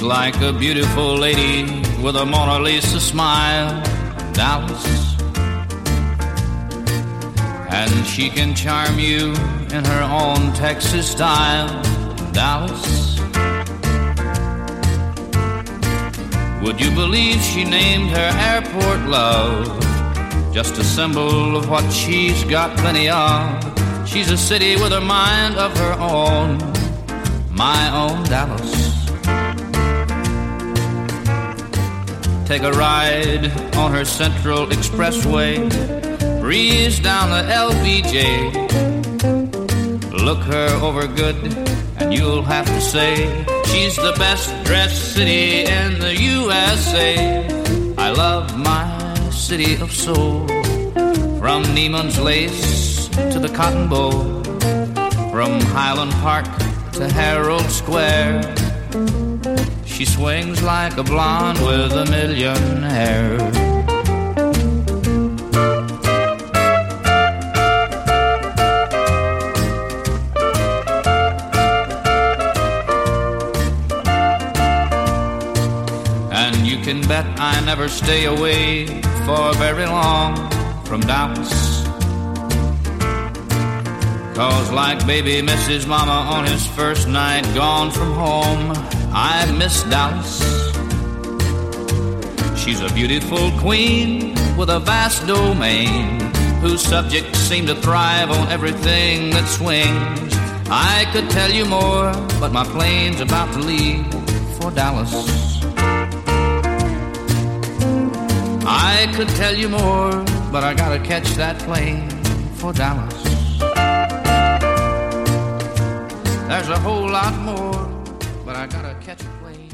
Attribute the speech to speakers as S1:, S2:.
S1: like a beautiful lady with a Mona Lisa smile, Dallas. And she can charm you in her own Texas style, Dallas. Would you believe she named her airport Love, just a symbol of what she's got plenty of. She's a city with a mind of her own, my own Dallas. Take a ride on her Central Expressway, breeze down the LBJ. Look her over good and you'll have to say she's the best dressed city in the USA. I love my city of soul, from Neiman's Lace to the Cotton Bowl, from Highland Park to Herald Square. She swings like a blonde with a million hair. And you can bet I never stay away for very long from Dallas. 'Cause like baby misses mama on his first night gone from home, I miss Dallas. She's a beautiful queen with a vast domain, whose subjects seem to thrive on everything that swings. I could tell you more, but my plane's about to leave for Dallas. I could tell you more, but I gotta catch that plane for Dallas. There's a whole lot more, but I gotta catch a plane.